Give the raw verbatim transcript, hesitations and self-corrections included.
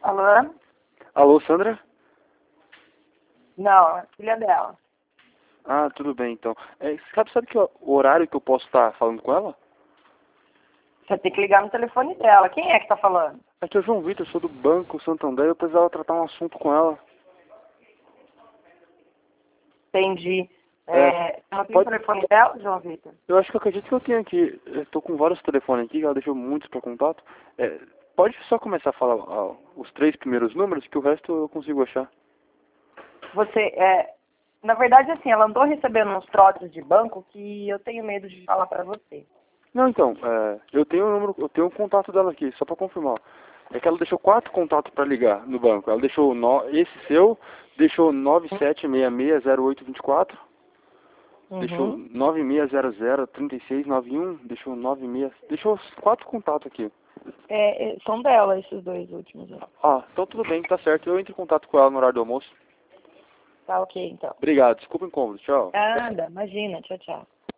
Alô? Alô, Sandra? Não, é filha dela. Ah, tudo bem, então. É, sabe, sabe que o o horário que eu posso estar falando com ela? Você tem que ligar no telefone dela. Quem é que tá falando? Aqui é o João Vitor, sou do Banco Santander, eu precisava tratar um assunto com ela. Entendi. É, É, ela tem pode- o telefone dela, João Vitor? Eu acho que eu acredito que eu tenho aqui. Eu tô com vários telefones aqui, ela deixou muitos para contato. É, pode só começar a falar ah, os três primeiros números, que o resto eu consigo achar. Você, é... Na verdade, assim, ela andou recebendo uns trotes de banco que eu tenho medo de falar pra você. Não, então, é, eu tenho o número, eu tenho o contato dela aqui, só para confirmar. É que ela deixou quatro contatos para ligar no banco. Ela deixou no, esse seu, deixou nove sete seis seis zero oito dois quatro, deixou Uhum. nove seis zero zero três seis nove um, deixou nove seis, deixou os quatro contatos aqui. É, é, são dela esses dois últimos. Né? Ah, então tudo bem, tá certo. Eu entro em contato com ela no horário do almoço. Tá ok, então. Obrigado, desculpa o incômodo, tchau. Nada, imagina. Tchau, tchau.